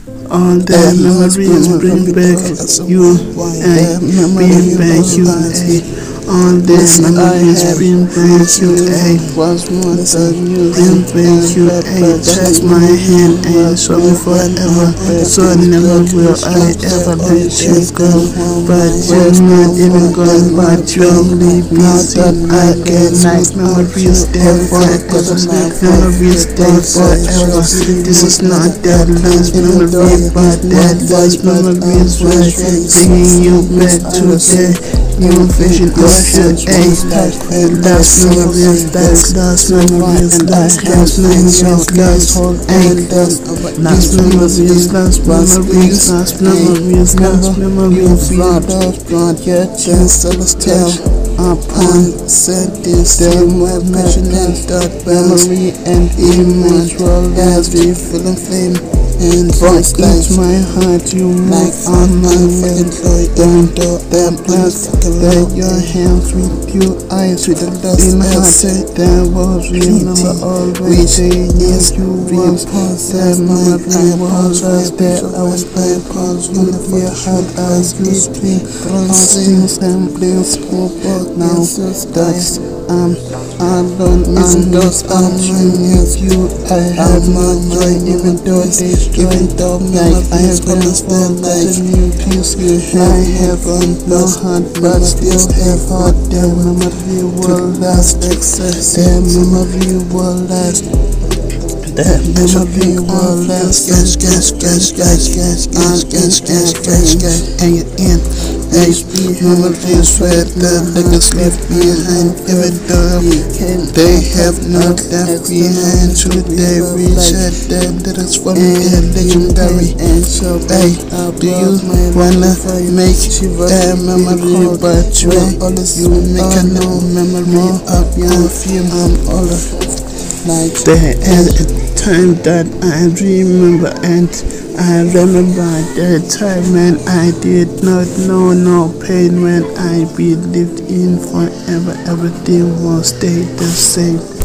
All the memories bring back you, bring back you, all the memories bring back you, bring back you, touch my hand and show me forever, so never will I ever let you go, but you're not even gone, but you'll leave me, I get nice memories there forever, memories there forever, this is not that last memory, but that last memories right, bringing you back to the new vision of your age. Last memories, last memories, last memories, last memories, last memories, blonde, yet just celestial. Upon sending still my passionate that memory and image roll as we fill and flame. And voice like my heart, you make on my way. Them plans that your hands with your eyes with the dust in my heart. That was remember always yes you was that memory was as that I was playing pause with your heart as you speak. Things and blames for both now that's alone and those with you. I have no joy even though like I have understand like peace you have no heart but still have heart. The memory will last excess, the memory will last. The memory will last, and you end. Memories where the niggas left behind, even though they have not left behind. Today we said that is from the legendary. Hey, do you wanna make a memory? But you make a new memory of your film. Like the time that I remember, and I remember the time when I did not know no pain, when I believed in forever everything will stay the same.